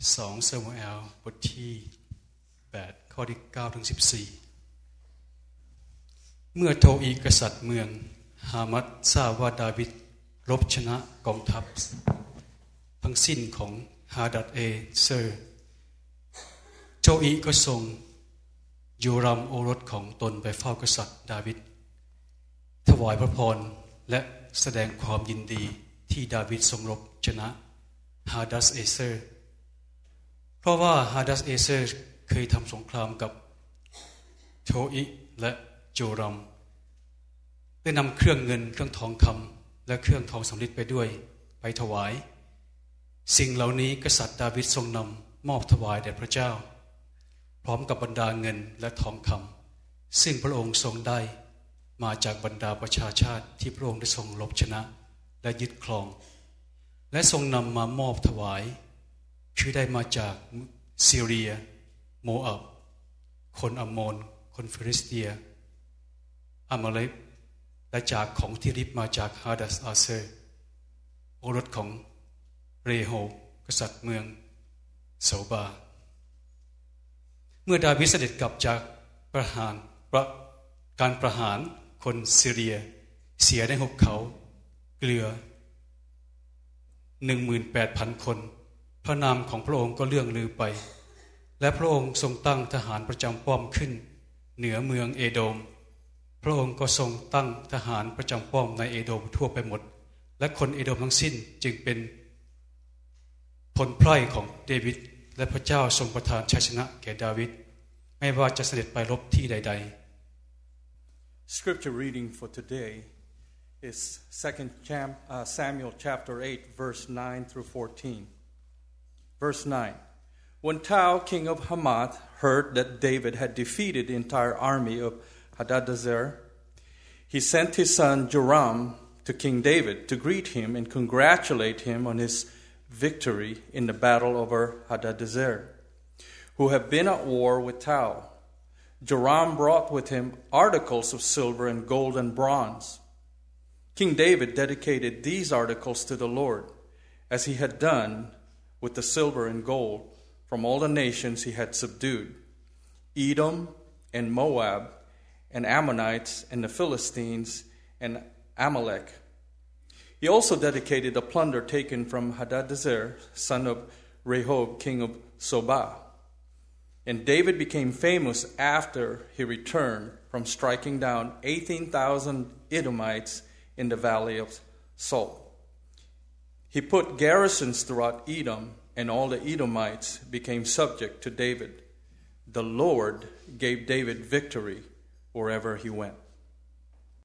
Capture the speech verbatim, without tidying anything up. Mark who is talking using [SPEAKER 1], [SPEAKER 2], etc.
[SPEAKER 1] สองซามูเอลบทที่แปดข้อที่เก้าถึงสิบสี่เมื่อโทอีกษัตริย์เมืองฮามัดทราบว่าดาวิดรบชนะกองทัพทั้งสิ้นของฮาดัดเอเซอร์โทอีก็ส่งยูรัมโอรสของตนไปเฝ้ากษัตริย์ดาวิดถวายพระพรและแสดงความยินดีที่ดาวิดทรงรบชนะฮาดัสเอเซอร์เพราะว่าฮาดัสเอเซอร์เคยทำสงครามกับโทอีและโจรัมได้นำเครื่องเงินเครื่องทองคำและเครื่องทองสำริดไปด้วยไปถวายสิ่งเหล่านี้กษัตริย์ดาวิดทรงนำมอบถวายแด่พระเจ้าพร้อมกับบรรดาเงินและทองคำซึ่งพระองค์ทรงได้มาจากบรรดาประชาชาติที่พระองค์ได้ทรงรบชนะและยึดครองและทรงนำมามอบถวายคือได้มาจากซีเรียโมอับคนอัมโมนคนฟิลิสเตียอามาเลกและจากของที่ริบมาจากฮาดัสอาเซอร์โอรสของเรโฮกษัตริย์เมืองโซบาเมื่อดาวิดเสด็จกลับจากประหารประการประหารคนซีเรียเสียในหุบเขาเกลือ หนึ่งหมื่นแปดพัน คนพระนามของพระองค์ก็เลื่องลือไปและพระองค์ทรงตั้งทหารประจำป้อมขึ้นเหนือเมืองเอโดมพระองค์ก็ทรงตั้งทหารประจำป้อมในเอโดมทั่วไปหมดและคนเอโดมทั้งสิ้นจึงเป็นผลไพร่ของเดวิดและพระเจ้าทรงประทานชัยชนะแก่ดาวิดไม่ว่าจะเสด็จไปรบที่ใดๆ
[SPEAKER 2] Scripture reading for today is Second Samuel chapter eight verse nine through fourteen. Verse nine. When Tou, king of Hamath, heard that David had defeated the entire army of Hadadezer, he sent his son Joram to King David to greet him and congratulate him on his victory in the battle over Hadadezer, who have been at war with Tou. Joram brought with him articles of silver and gold and bronze. King David dedicated these articles to the Lord, as he had done with the silver and gold from all the nations he had subdued, Edom and Moab and Ammonites and the Philistines and Amalek. He also dedicated the plunder taken from Hadadezer, son of Rehob, king of Zobah. And David became famous after he returned from striking down eighteen thousand Edomites in the valley of Salt. He put garrisons throughout Edom, and all the Edomites became subject to David. The Lord gave David victory wherever he went.